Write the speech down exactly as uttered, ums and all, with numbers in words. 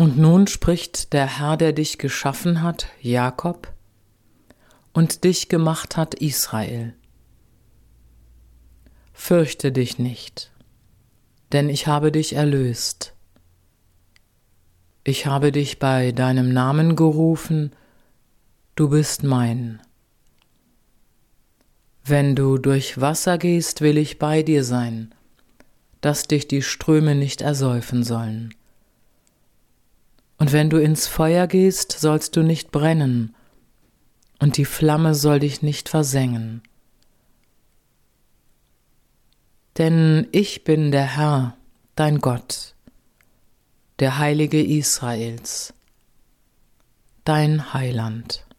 Und nun spricht der Herr, der dich geschaffen hat, Jakob, und dich gemacht hat, Israel: Fürchte dich nicht, denn ich habe dich erlöst. Ich habe dich bei deinem Namen gerufen, du bist mein. Wenn du durch Wasser gehst, will ich bei dir sein, dass dich die Ströme nicht ersäufen sollen. Und wenn du ins Feuer gehst, sollst du nicht brennen, und die Flamme soll dich nicht versengen. Denn ich bin der Herr, dein Gott, der Heilige Israels, dein Heiland.